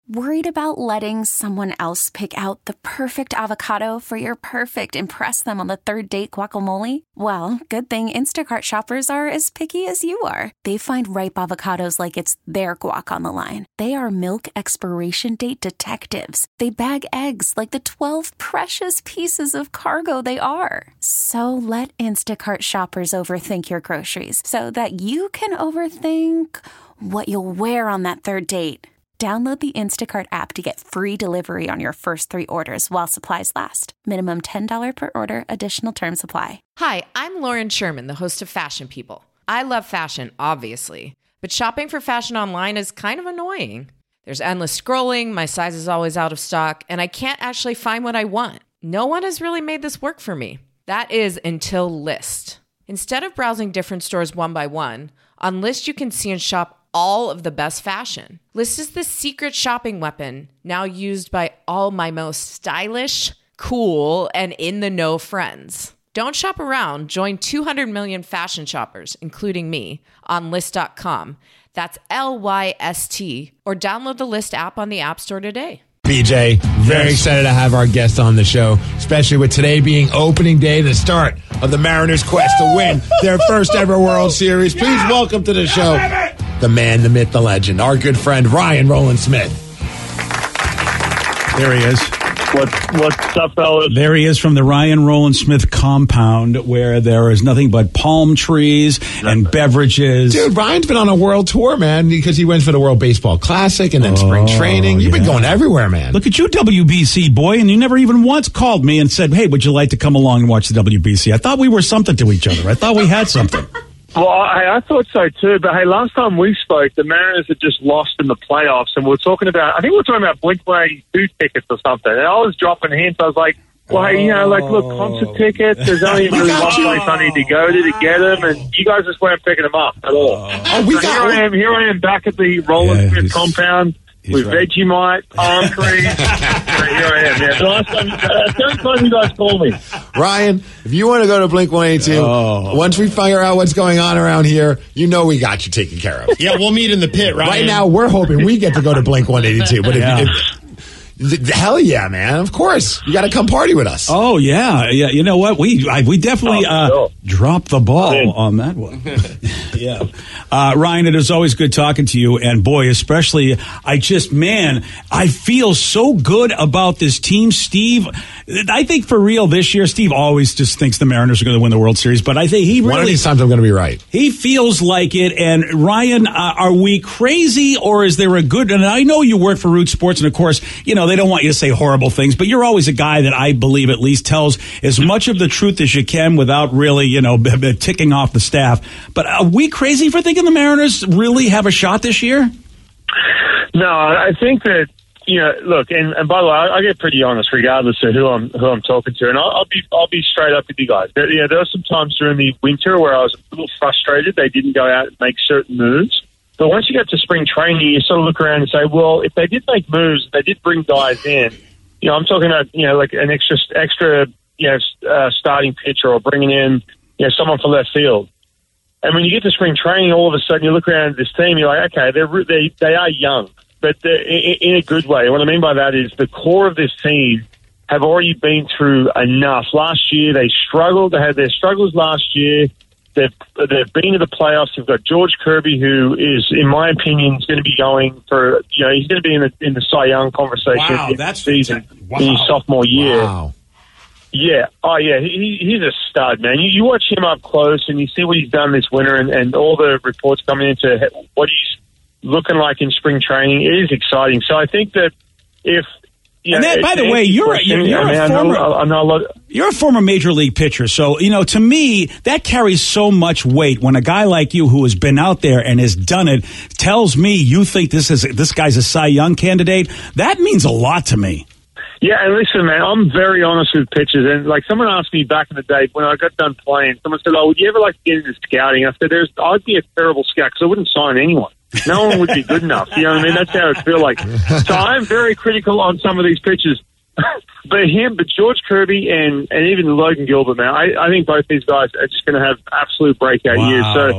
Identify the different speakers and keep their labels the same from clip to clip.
Speaker 1: Worried about letting someone else pick out the perfect avocado for your perfect impress them on the third date guacamole? Well, good thing Instacart shoppers are as picky as you are. They find ripe avocados like it's their guac on the line. They are milk expiration date detectives. They bag eggs like the 12 precious pieces of cargo they are. So let Instacart shoppers overthink your groceries so that you can overthink what you'll wear on that third date. Download the Instacart app to get free delivery on your first 3 orders while supplies last. Minimum $10 per order. Additional terms apply.
Speaker 2: Hi, I'm Lauren Sherman, the host of Fashion People. I love fashion, obviously, but shopping for fashion online is kind of annoying. There's endless scrolling, my size is always out of stock, and I can't actually find what I want. No one has really made this work for me. That is until Lyst. Instead of browsing different stores one by one, on Lyst you can see and shop all of the best fashion. Lyst is the secret shopping weapon now used by all my most stylish, cool, and in-the-know friends. Don't shop around. Join 200 million fashion shoppers, including me, on Lyst.com. That's Lyst, or download the Lyst app on the App Store today.
Speaker 3: BJ, very excited to have our guest on the show, especially with today being opening day, the start of the Mariners' quest to win their first ever World Series. Please welcome to the show the man, the myth, the legend, our good friend Ryan Rowland-Smith.
Speaker 4: There he is.
Speaker 5: What's up, fellas?
Speaker 4: There he is from the Ryan Rowland-Smith compound, where there is nothing but palm trees and beverages.
Speaker 3: Dude, Ryan's been on a world tour, man, because he went for the World Baseball Classic and then spring training. You've been going everywhere, man.
Speaker 4: Look at you, WBC boy, and you never even once called me and said, hey, would you like to come along and watch the WBC? I thought we were something to each other. I thought we had something.
Speaker 5: Well, I thought so too, but hey, last time we spoke, the Mariners had just lost in the playoffs, and we were talking about, I think we were talking about Blink-182 tickets or something, and I was dropping hints. I was like, well, hey, you know, like, look, concert tickets, there's only really one place I need to go to get them, and you guys just weren't picking them up at all. Here I am back at the Rowland-Smith compound. With right. Vegemite, palm trees. Here I am. Yeah. The last time you guys called me.
Speaker 3: Ryan, if you want to go to Blink-182, once we figure out what's going on around here, you know we got you taken care of.
Speaker 6: Yeah, we'll meet in the pit, Ryan.
Speaker 3: Right now, we're hoping we get to go to Blink-182. But hell yeah, man. Of course. You got to come party with us.
Speaker 4: Oh, yeah. Yeah. You know what? We definitely dropped the ball on that one. Yeah. Ryan, it is always good talking to you. And boy, especially, I feel so good about this team. Steve, I think for real this year, Steve always just thinks the Mariners are going to win the World Series. But I think he really...
Speaker 3: One of these times I'm going to be right.
Speaker 4: He feels like it. And Ryan, are we crazy or is there a good... And I know you work for Root Sports, and of course, you know, they don't want you to say horrible things, but you're always a guy that I believe at least tells as much of the truth as you can without really, you know, ticking off the staff. But are we crazy for thinking the Mariners really have a shot this year?
Speaker 5: No, I think that, you know, look, and by the way, I get pretty honest regardless of who I'm talking to, and I'll be straight up with you guys. There were some times during the winter where I was a little frustrated they didn't go out and make certain moves. But once you get to spring training, you sort of look around and say, well, if they did make moves, they did bring guys in. You know, I'm talking about, you know, like an extra, you know, starting pitcher or bringing in, you know, someone for left field. And when you get to spring training, all of a sudden you look around at this team, you're like, okay, they are young, but they're in a good way. What I mean by that is the core of this team have already been through enough. Last year they struggled. They had their struggles last year. They've been to the playoffs. They've got George Kirby, who is, in my opinion, is going to be going for, you know, he's going to be in the Cy Young conversation this season in his sophomore year.
Speaker 3: Wow.
Speaker 5: Yeah. Oh, yeah. He's a stud, man. You watch him up close and you see what he's done this winter and all the reports coming into what he's looking like in spring training. It is exciting. So I think that if...
Speaker 4: And that, by the way, you're a former major league pitcher. So, you know, to me, that carries so much weight when a guy like you who has been out there and has done it tells me you think this guy's a Cy Young candidate. That means a lot to me.
Speaker 5: Yeah, and listen, man, I'm very honest with pitchers. And, like, someone asked me back in the day when I got done playing, someone said, would you ever like to get into scouting? I said, I'd be a terrible scout because I wouldn't sign anyone. No one would be good enough. You know what I mean? That's how it feel like. So I'm very critical on some of these pitchers. But George Kirby and even Logan Gilbert, man, I think both these guys are just going to have absolute breakout years. So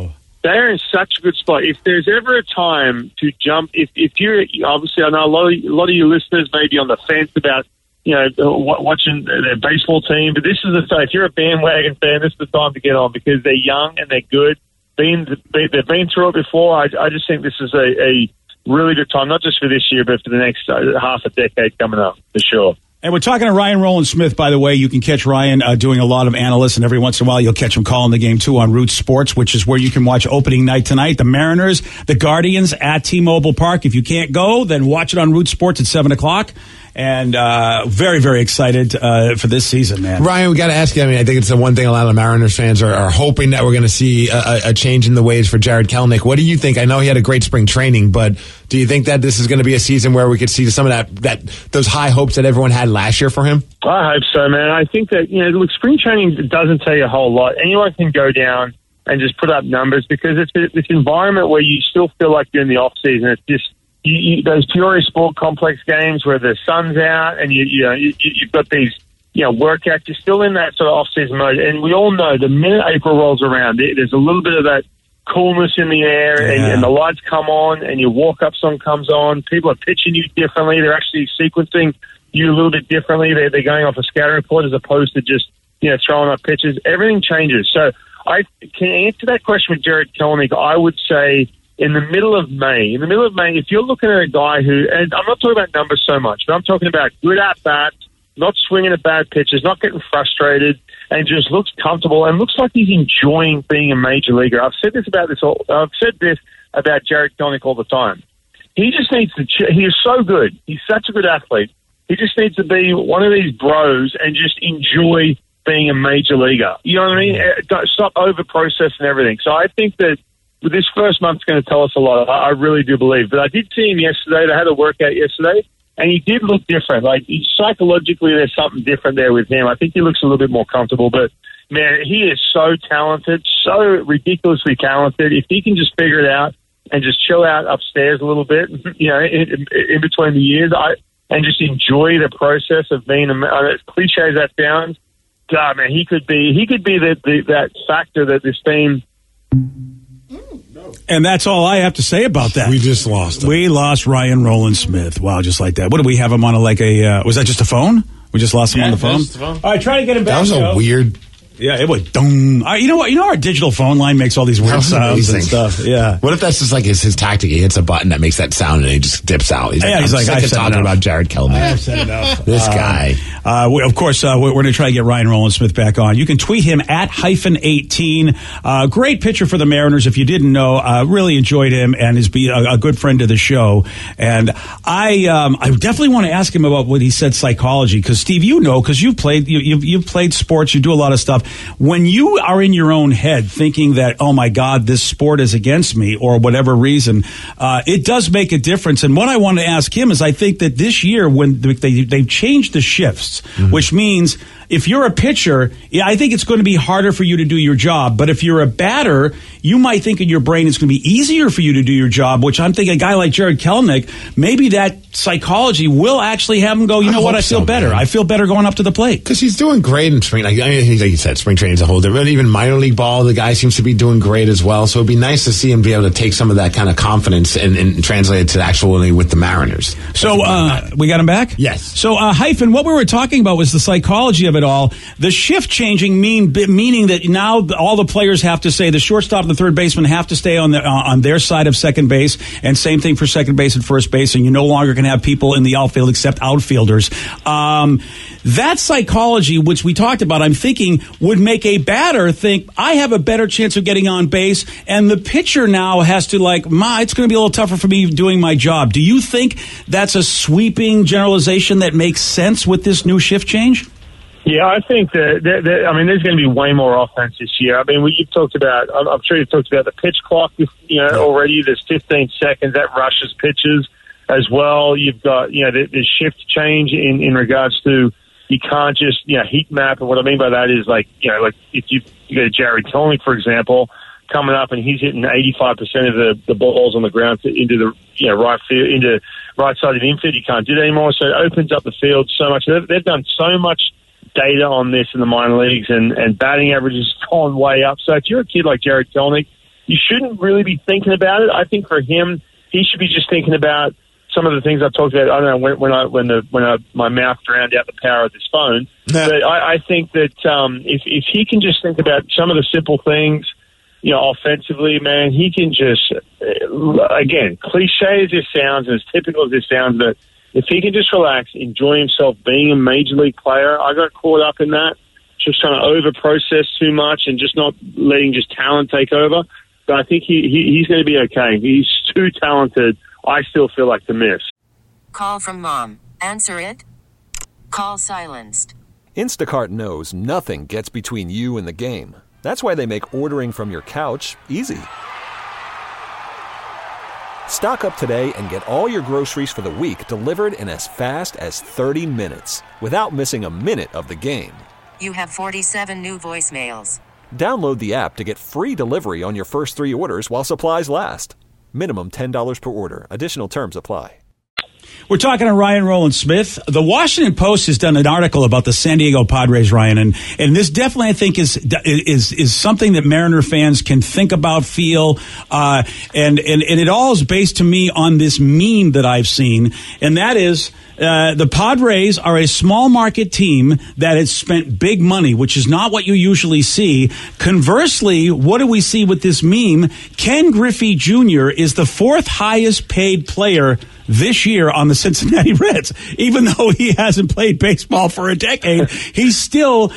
Speaker 5: they're in such a good spot. If there's ever a time to jump, if you're obviously, I know a lot of you listeners may be on the fence about watching their baseball team, but this is the time. If you're a bandwagon fan, this is the time to get on because they're young and they're good. They've been through it before. I just think this is a really good time, not just for this year, but for the next half a decade coming up, for sure.
Speaker 4: And we're talking to Ryan Rowland-Smith, by the way. You can catch Ryan doing a lot of analysts, and every once in a while you'll catch him calling the game, too, on Root Sports, which is where you can watch opening night tonight. The Mariners, the Guardians at T-Mobile Park. If you can't go, then watch it on Root Sports at 7 o'clock. And very, very excited for this season, man.
Speaker 3: Ryan, we got to ask you, I mean, I think it's the one thing a lot of Mariners fans are hoping that we're going to see a change in the ways for Jarred Kelenic. What do you think? I know he had a great spring training, but do you think that this is going to be a season where we could see some of those high hopes that everyone had last year for him?
Speaker 5: I hope so, man. I think that, look, spring training doesn't tell you a whole lot. Anyone can go down and just put up numbers because it's this environment where you still feel like you're in the off-season. It's just those Peoria Sport Complex games where the sun's out and you've got these workouts. You're still in that sort of off-season mode, and we all know the minute April rolls around, there's a little bit of that coolness in the air, and the lights come on, and your walk-up song comes on. People are pitching you differently. They're actually sequencing you a little bit differently. They're going off a scouting report as opposed to just throwing up pitches. Everything changes. So I can answer that question with Jarred Kelenic. I would say in the middle of May, if you're looking at a guy who, and I'm not talking about numbers so much, but I'm talking about good at-bats, not swinging at bad pitches, not getting frustrated, and just looks comfortable and looks like he's enjoying being a major leaguer. I've said this about Jarred Kelenic all the time. He just needs to. He is so good. He's such a good athlete. He just needs to be one of these bros and just enjoy being a major leaguer. You know what I mean? Stop over-processing everything. So I think that this first month's going to tell us a lot. I really do believe. But I did see him yesterday. They had a workout yesterday, and he did look different. Like, psychologically, there's something different there with him. I think he looks a little bit more comfortable. But, man, he is so talented, so ridiculously talented. If he can just figure it out and just chill out upstairs a little bit, in between the years, and just enjoy the process of being as cliche as that sounds, God, man, he could be that factor that this team.
Speaker 4: And that's all I have to say about that.
Speaker 3: We just lost him.
Speaker 4: We lost Ryan Rowland-Smith. Wow, just like that. What, do we have him on was that just a phone? We just lost him on the phone? All right, try to get him back.
Speaker 3: That was a weird...
Speaker 4: Yeah, it was dong. You know what? Our digital phone line makes all these weird sounds and stuff. Yeah.
Speaker 3: What if that's just like his tactic? He hits a button that makes that sound and he just dips out. He's like, I'm talking about Jarred Kelenic.
Speaker 4: I've said enough.
Speaker 3: This guy.
Speaker 4: Of course, we're going to try to get Ryan Rowland-Smith back on. You can tweet him at _18. Great pitcher for the Mariners. If you didn't know, really enjoyed him and has been a good friend of the show. And I definitely want to ask him about what he said psychology, because Steve, because you've played sports, you do a lot of stuff. When you are in your own head thinking that, oh my God, this sport is against me or whatever reason, it does make a difference. And what I want to ask him is, I think that this year when they've changed the shifts, which means if you're a pitcher, I think it's going to be harder for you to do your job. But if you're a batter, you might think in your brain it's going to be easier for you to do your job, which I'm thinking a guy like Jarred Kelenic, maybe that psychology will actually have him go, you know what, I feel better. Man. I feel better going up to the plate.
Speaker 3: Because he's doing great in spring. Like you said, spring training is a whole different. Even minor league ball, the guy seems to be doing great as well. So it'd be nice to see him be able to take some of that kind of confidence and translate it to actually with the Mariners.
Speaker 4: So we got him back?
Speaker 3: Yes.
Speaker 4: So Hyphen, what we were talking about was the psychology of it all. The shift changing meaning that now all the players have to say, the shortstop and the third baseman have to stay on their side of second base, and same thing for second base and first base, and you no longer can have people in the outfield except outfielders. That psychology, which we talked about, I'm thinking would make a batter think, I have a better chance of getting on base, and the pitcher now has to it's going to be a little tougher for me doing my job. Do you think that's a sweeping generalization that makes sense with this new shift change?
Speaker 5: Yeah, I think that there's going to be way more offense this year. I mean, you've talked about, I'm sure you've talked about the pitch clock, already. There's 15 seconds. That rushes pitches as well. You've got, the shift change in regards to, you can't just, heat map. And what I mean by that is if you go to Jarred Kelenic, for example, coming up and he's hitting 85% of the balls on the ground into the, right field, into right side of the infield, you can't do that anymore. So it opens up the field so much. They've done so much data on this in the minor leagues, and batting averages gone way up. So if you're a kid like Jarred Kelenic, you shouldn't really be thinking about it. I think for him, he should be just thinking about some of the things I've talked about. I don't know when my mouth drowned out the power of this phone. But I think that if he can just think about some of the simple things, offensively, man, he can just, again, cliche as this sounds and as typical as this sounds, but if he can just relax, enjoy himself being a major league player. I got caught up in that, just trying to over-process too much and just not letting just talent take over. But I think he's going to be okay. He's too talented, I still feel like, to miss.
Speaker 6: Call from mom. Answer it. Call silenced.
Speaker 7: Instacart knows nothing gets between you and the game. That's why they make ordering from your couch easy. Stock up today and get all your groceries for the week delivered in as fast as 30 minutes without missing a minute of the game.
Speaker 6: You have 47 new voicemails.
Speaker 7: Download the app to get free delivery on your first 3 orders while supplies last. Minimum $10 per order. Additional terms apply.
Speaker 4: We're talking to Ryan Rowland-Smith. The Washington Post has done an article about the San Diego Padres, Ryan, and this definitely, I think, is something that Mariner fans can think about, feel, and it all is based to me on this meme that I've seen, and that is the Padres are a small market team that has spent big money, which is not what you usually see. Conversely, what do we see with this meme? Ken Griffey Jr. is the 4th highest paid player this year on the Cincinnati Reds. Even though he hasn't played baseball for a decade, he's still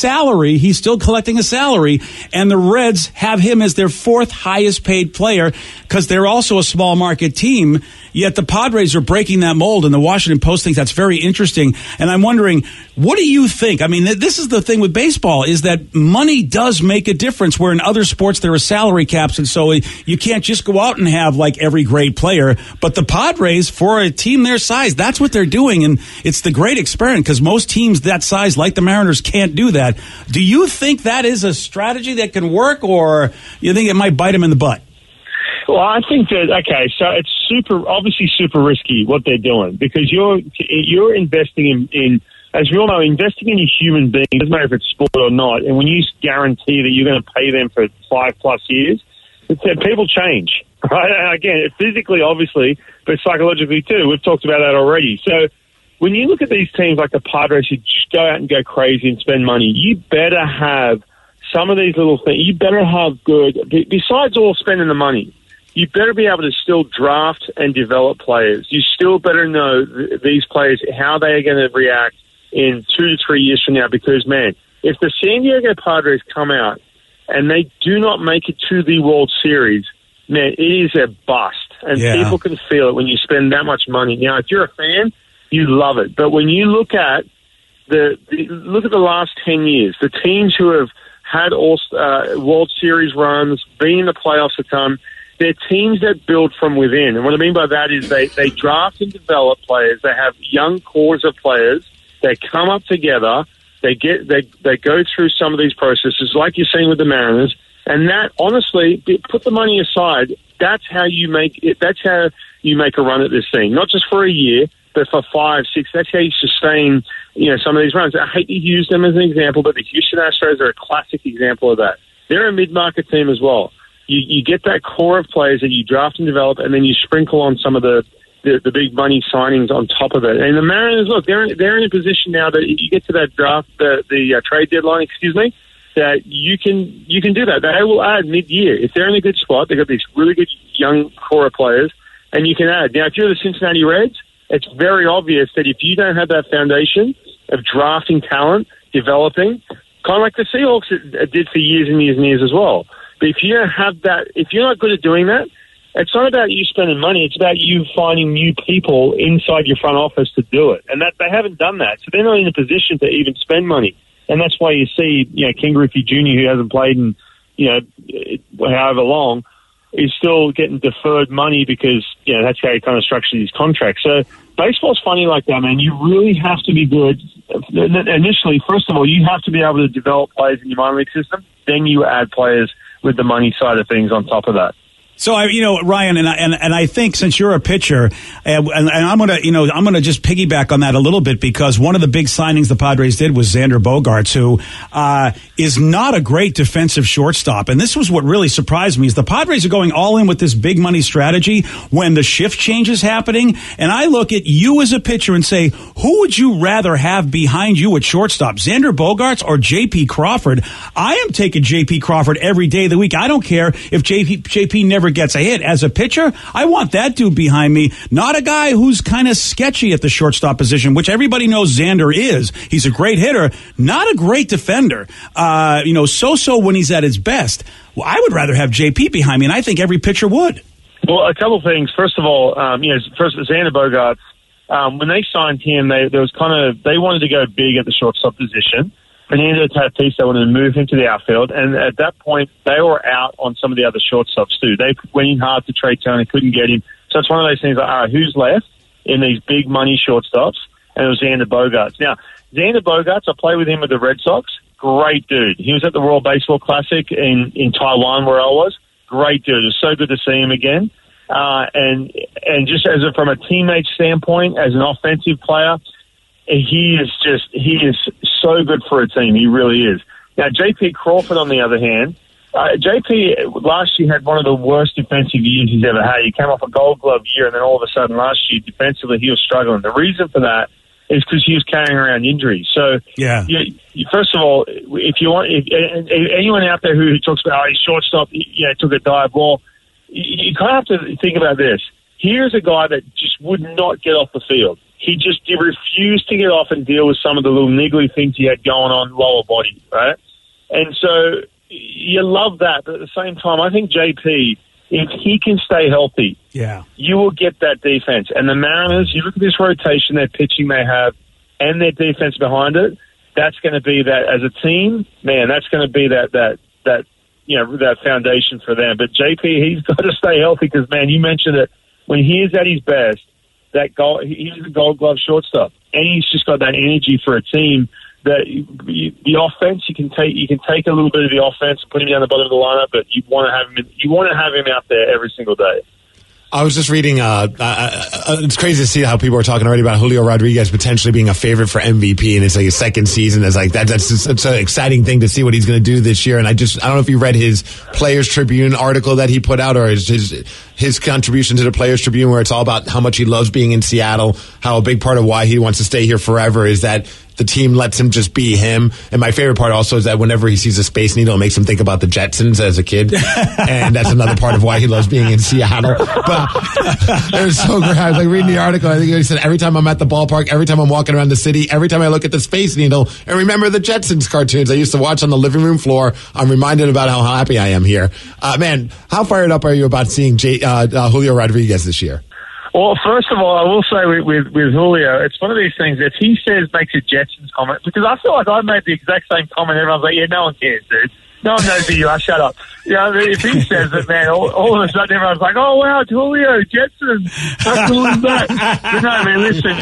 Speaker 4: collecting a salary, and the Reds have him as their 4th highest paid player because they're also a small market team. Yet the Padres are breaking that mold, and the Washington Post thinks that's very interesting. And I'm wondering, what do you think? I mean, this is the thing with baseball, is that money does make a difference, where in other sports there are salary caps, and so you can't just go out and have like every great player. But the Padres, for a team their size, that's what they're doing, and it's the great experiment, because most teams that size, like the Mariners, can't do that. Do you think that is a strategy that can work, or you think it might bite them in the butt?
Speaker 5: Well, I think that, okay, so it's obviously super risky what they're doing, because you're investing in, as we all know, investing in a human being, doesn't matter if it's sport or not, and when you guarantee that you're going to pay them for 5+ years, people change, right? And again, physically, obviously, but psychologically too. We've talked about that already. So when you look at these teams like the Padres who just go out and go crazy and spend money, you better have some of these little things. You better have good, besides all spending the money, you better be able to still draft and develop players. You still better know these players, how they are going to react in 2 to 3 years from now. Because, man, if the San Diego Padres come out and they do not make it to the World Series, man, it is a bust. And people can feel it when you spend that much money. Now, if you're a fan, you love it. But when you look at the last 10 years, the teams who have had all World Series runs, been in the playoffs a ton, they're teams that build from within. And what I mean by that is they draft and develop players. They have young cores of players. They come up together. They go through some of these processes, like you're saying with the Mariners. And that, honestly, put the money aside. That's how you make it. That's how you make a run at this thing. Not just for a year, but for 5, 6. That's how you sustain, some of these runs. I hate to use them as an example, but the Houston Astros are a classic example of that. They're a mid-market team as well. You get that core of players that you draft and develop, and then you sprinkle on some of the big money signings on top of it. And the Mariners, look, they're in a position now that you get to that draft, the trade deadline, that you can do that. They will add mid-year. If they're in a good spot, they've got these really good young core of players, and you can add. Now, if you're the Cincinnati Reds, it's very obvious that if you don't have that foundation of drafting talent, developing, kind of like the Seahawks did for years and years and years as well. But if you don't have that, if you're not good at doing that, it's not about you spending money. It's about you finding new people inside your front office to do it. And that they haven't done that. So they're not in a position to even spend money. And that's why you see, Ken Griffey Jr., who hasn't played in, however long, is still getting deferred money because, that's how he kind of structures his contract. So baseball's funny like that, man. You really have to be good. Initially, first of all, you have to be able to develop players in your minor league system. Then you add players with the money side of things on top of that.
Speaker 4: So Ryan, and I think since you're a pitcher, and I'm gonna just piggyback on that a little bit, because one of the big signings the Padres did was Xander Bogaerts, who is not a great defensive shortstop. And this was what really surprised me, is the Padres are going all in with this big money strategy when the shift change is happening. And I look at you as a pitcher and say, who would you rather have behind you at shortstop, Xander Bogaerts or J.P. Crawford? I am taking J.P. Crawford every day of the week. I don't care if J.P. never gets a hit. As a pitcher, I want that dude behind me, not a guy who's kind of sketchy at the shortstop position, which everybody knows Xander is. He's a great hitter, not a great defender. So when he's at his best. Well, I would rather have JP behind me, and I think every pitcher would.
Speaker 5: Well, a couple of things. First of all, first Xander Bogaerts, when they signed him, they wanted to go big at the shortstop position. Fernando Tatis, they wanted to move him to the outfield, and at that point, they were out on some of the other shortstops too. They went in hard to Trey Turner, couldn't get him. So it's one of those things like, all right, who's left in these big money shortstops? And it was Xander Bogaerts. Now, Xander Bogaerts, I played with him with the Red Sox. Great dude. He was at the World Baseball Classic in Taiwan, where I was. Great dude. It was so good to see him again. And just from a teammate standpoint, as an offensive player, he is so good for a team. He really is. Now, J.P. Crawford, on the other hand, J.P. last year had one of the worst defensive years he's ever had. He came off a Gold Glove year, and then all of a sudden last year, defensively, he was struggling. The reason for that is because he was carrying around injuries. So,
Speaker 4: yeah.
Speaker 5: First of all, if anyone out there who talks about his shortstop, took a dive, well, you kind of have to think about this. Here's a guy that just would not get off the field. He refused to get off and deal with some of the little niggly things he had going on lower body, right? And so you love that, but at the same time, I think JP, if he can stay healthy, you will get that defense. And the Mariners, you look at this rotation, their pitching they have, and their defense behind it. That's going to be that as a team, man. That's going to be that foundation for them. But JP, he's got to stay healthy because, man, you mentioned it. When he is at his best, he's a Gold Glove shortstop, and he's just got that energy for a team. That the offense, you can take a little bit of the offense and put him down the bottom of the lineup, but you want to have him out there every single day.
Speaker 3: I was just reading. It's crazy to see how people are talking already about Julio Rodriguez potentially being a favorite for MVP, and it's like his second season. It's like that's such an exciting thing to see what he's going to do this year. And I don't know if you read his Players Tribune article that he put out, or his contribution to the Players Tribune, where it's all about how much he loves being in Seattle, how a big part of why he wants to stay here forever is that the team lets him just be him. And my favorite part also is that whenever he sees a Space Needle, it makes him think about the Jetsons as a kid. And that's another part of why he loves being in Seattle. But it was so great. I was reading the article. I think he said, every time I'm at the ballpark, every time I'm walking around the city, every time I look at the Space Needle and remember the Jetsons cartoons I used to watch on the living room floor, I'm reminded about how happy I am here. Man, how fired up are you about seeing Julio Rodriguez this year?
Speaker 5: Well, first of all, I will say with Julio, it's one of these things. If he makes a Jetsons comment, because I feel like I made the exact same comment, everyone's like, yeah, no one cares, dude. No one knows who you are. Shut up. If he says it, man, all of a sudden everyone's like, oh, wow, it's Julio, Jetsons. How cool is that? But no, man, listen,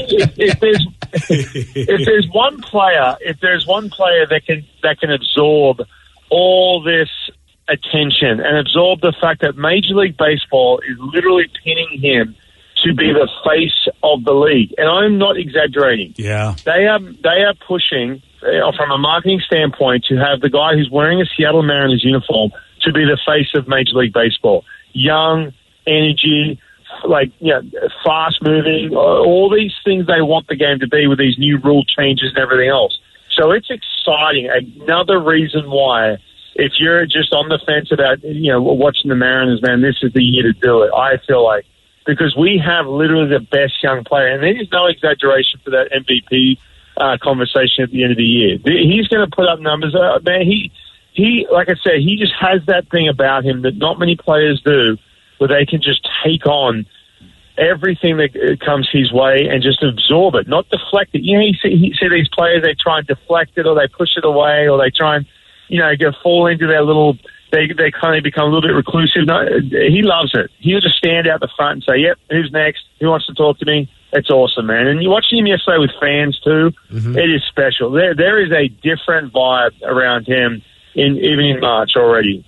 Speaker 5: if there's one player that can absorb all this attention and absorb the fact that Major League Baseball is literally pinning him to be the face of the league. And I'm not exaggerating.
Speaker 4: Yeah.
Speaker 5: They are pushing, from a marketing standpoint, to have the guy who's wearing a Seattle Mariners uniform to be the face of Major League Baseball. Young, energy, fast moving, all these things they want the game to be with these new rule changes and everything else. So it's exciting. Another reason why, if you're just on the fence about, watching the Mariners, man, this is the year to do it. I feel like, because we have literally the best young player, and there is no exaggeration for that MVP conversation at the end of the year. He's going to put up numbers. Man, he, like I said, he just has that thing about him that not many players do, where they can just take on everything that comes his way and just absorb it, not deflect it. You see these players, they try and deflect it, or they push it away, or they try and fall into their little, they kind of become a little bit reclusive. No, he loves it. He'll just stand out the front and say, yep, who's next? Who wants to talk to me? It's awesome, man. And you're watching him yesterday with fans, too. Mm-hmm. It is special. There is a different vibe around him, even in March already.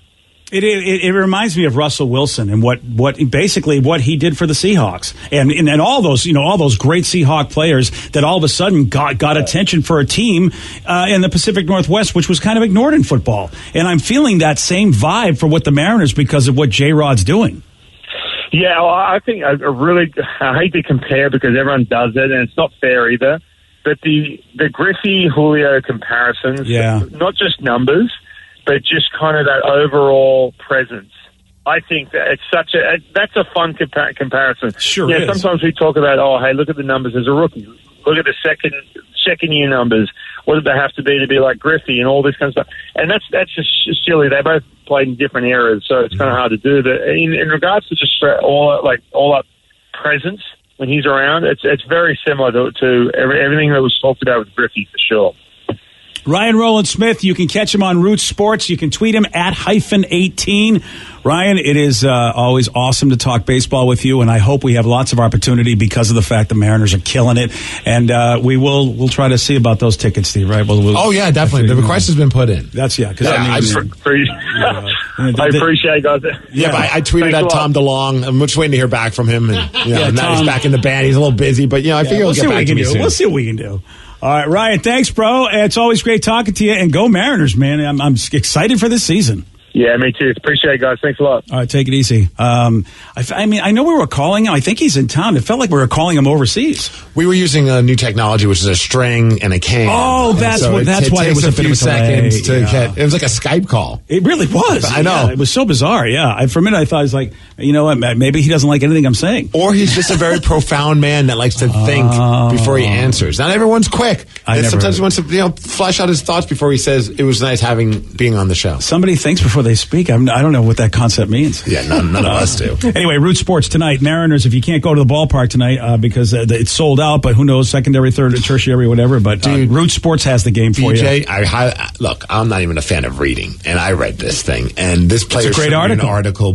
Speaker 4: It reminds me of Russell Wilson and what he did for the Seahawks and all those great Seahawk players that all of a sudden got attention for a team in the Pacific Northwest, which was kind of ignored in football. And I'm feeling that same vibe for what the Mariners because of what J-Rod's doing.
Speaker 5: Yeah, well, I think I hate to compare because everyone does it and it's not fair either. But the Griffey-Julio comparisons, not just numbers, but just kind of that overall presence. I think that that's a fun comparison.
Speaker 4: Sure is.
Speaker 5: Sometimes we talk about, hey, look at the numbers as a rookie. Look at the second year numbers. What did they have to be like Griffey and all this kind of stuff? And that's just silly. They both played in different eras, so it's kind of hard to do. But in regards to just all up presence when he's around, it's very similar to everything that was talked about with Griffey for sure.
Speaker 4: Ryan Rowland-Smith, you can catch him on Root Sports. You can tweet him at _18. Ryan, it is always awesome to talk baseball with you, and I hope we have lots of opportunity because of the fact the Mariners are killing it. And we'll try to see about those tickets, Steve, right?
Speaker 3: Oh, yeah, definitely. The request has been put in.
Speaker 4: That's, yeah.
Speaker 5: I appreciate it, guys.
Speaker 3: Yeah, but I tweeted at Tom DeLong. I'm just waiting to hear back from him. And, now he's back in the band. He's a little busy, but, I figure he'll get back to me soon.
Speaker 4: We'll see what we can do. All right, Ryan, thanks, bro. It's always great talking to you. And go Mariners, man. I'm excited for this season.
Speaker 5: Yeah, me too. Appreciate it, guys. Thanks a lot.
Speaker 4: All right, take it easy. I know we were calling him. I think he's in town. It felt like we were calling him overseas.
Speaker 3: We were using a new technology, which is a string and a can.
Speaker 4: Oh, that's why it was a few
Speaker 3: seconds to get. It was like a Skype call.
Speaker 4: It really was.
Speaker 3: I know.
Speaker 4: Yeah, it was so bizarre. Yeah. For a minute, I thought, it was like, you know what? Maybe he doesn't like anything I'm saying.
Speaker 3: Or he's just a very profound man that likes to think before he answers. Not everyone's quick. Sometimes he wants to flesh out his thoughts before he says, it was nice being on the show.
Speaker 4: Somebody thinks before they speak. I don't know what that concept means.
Speaker 3: Yeah, none of us do.
Speaker 4: Anyway, Root Sports tonight. Mariners, if you can't go to the ballpark tonight because it's sold out, but who knows, secondary, third, tertiary, whatever. But Dude, Root Sports has the game for you.
Speaker 3: Look, I'm not even a fan of reading, and I read this thing. And this player
Speaker 4: sent me
Speaker 3: an article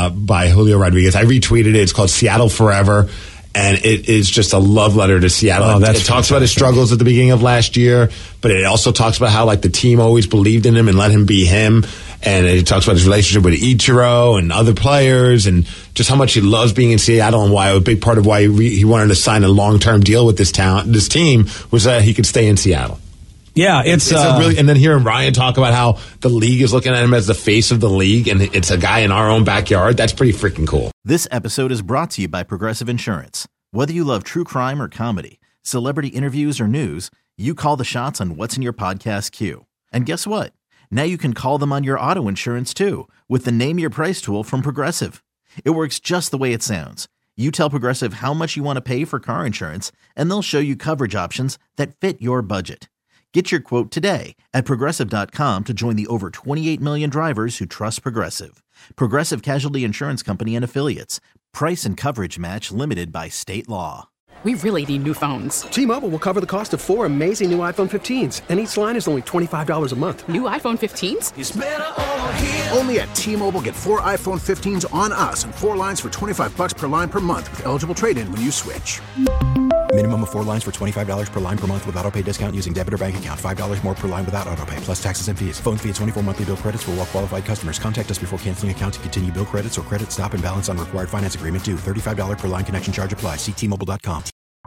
Speaker 3: by Julio Rodriguez. I retweeted it. It's called Seattle Forever. And it is just a love letter to Seattle. It talks about his struggles at the beginning of last year, but it also talks about how the team always believed in him and let him be him. And it talks about his relationship with Ichiro and other players and just how much he loves being in Seattle and why a big part of why he wanted to sign a long-term deal with this team was that he could stay in Seattle.
Speaker 4: Yeah, it's
Speaker 3: and then hearing Ryan talk about how the league is looking at him as the face of the league and it's a guy in our own backyard, that's pretty freaking cool.
Speaker 8: This episode is brought to you by Progressive Insurance. Whether you love true crime or comedy, celebrity interviews or news, you call the shots on what's in your podcast queue. And guess what? Now you can call them on your auto insurance too with the Name Your Price tool from Progressive. It works just the way it sounds. You tell Progressive how much you want to pay for car insurance, and they'll show you coverage options that fit your budget. Get your quote today at Progressive.com to join the over 28 million drivers who trust Progressive. Progressive Casualty Insurance Company and Affiliates. Price and coverage match limited by state law.
Speaker 9: We really need new phones.
Speaker 10: T-Mobile will cover the cost of 4 amazing new iPhone 15s, and each line is only $25 a month.
Speaker 9: New iPhone 15s?
Speaker 11: It's better over here. Only at T-Mobile, get 4 iPhone 15s on us and 4 lines for $25 per line per month with eligible trade-in when you switch.
Speaker 12: Minimum of 4 lines for $25 per line per month with autopay discount using debit or bank account. $5 more per line without autopay, plus taxes and fees. Phone fee at 24 monthly bill credits for well-qualified customers. Contact us before canceling account to continue bill credits or credit stop and balance on required finance agreement due. $35 per line connection charge applies. See T-Mobile.com.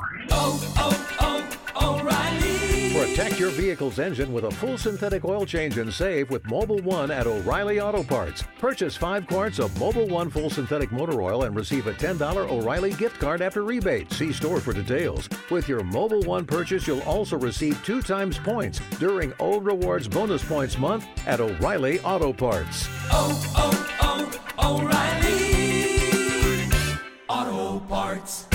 Speaker 13: O'Reilly. Protect your vehicle's engine with a full synthetic oil change and save with Mobil 1 at O'Reilly Auto Parts. Purchase 5 quarts of Mobil 1 full synthetic motor oil and receive a $10 O'Reilly gift card after rebate. See store for details. With your Mobil 1 purchase, you'll also receive 2 times points during O Rewards Bonus Points Month at O'Reilly Auto Parts.
Speaker 14: O'Reilly Auto Parts.